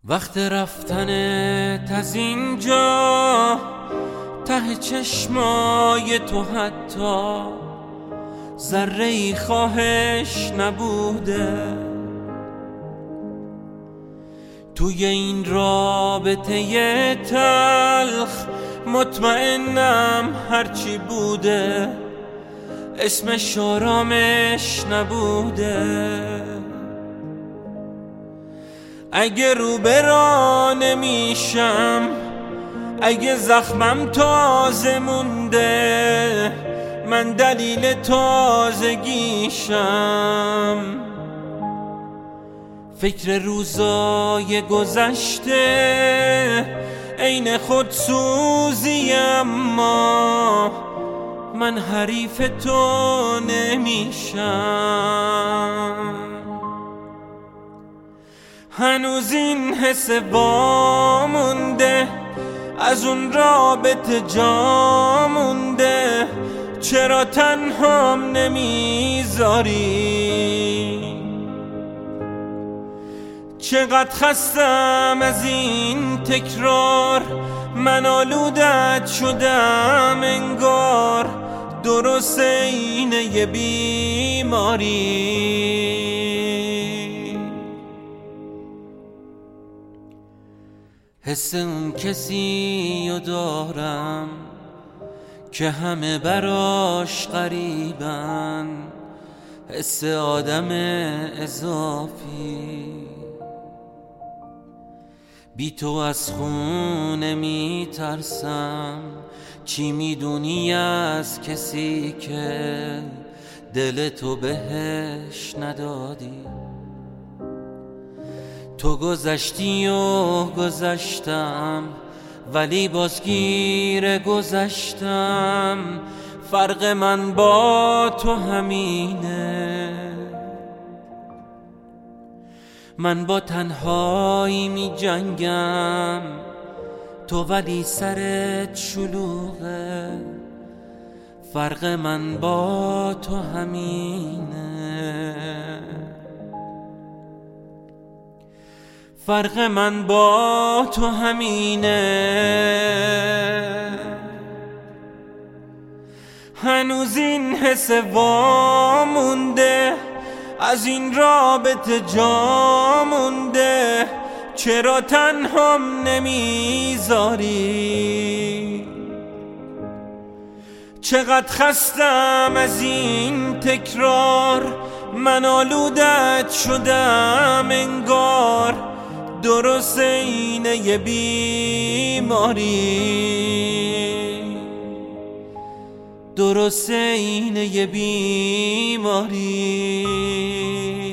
وقت رفتنت از اینجا ته چشمای تو حتی ذره‌ای خواهش نبوده. توی این رابطه تلخ مطمئنم هرچی بوده اسمش آرامش نبوده. اگه رو برا نمیشم، اگه زخمم تازه مونده، من دلیل تازگیشم. فکر روزای گذشته عین خودسوزی، اما من حریف تو نمیشم. هنوز این حس وامونده، از اون رابطه جا مونده. چرا تنهام نمیذاری؟ چقدر خستم از این تکرار، من آلودت شدم انگار، درست اینه یه بیماری. حس اون کسی رو دارم که همه براش غریبن، حس آدم اضافی. بی تو از خونه می ترسم، چی میدونی از کسی که دل تو بهش ندادی؟ تو گذشتی و گذشتم، ولی بازگیر گذشتم. فرق من با تو همینه، من با تنهایی می جنگم، تو ولی سرت شلوغه. فرق من با تو همینه، فرق من با تو همینه. هنوز این حس وامونده، از این رابطه جا مونده. چرا تنهام نمیذاری؟ چقدر خستم از این تکرار، من آلودت شدم انگار، درست اینه یه بیماری. درست اینه یه بیماری.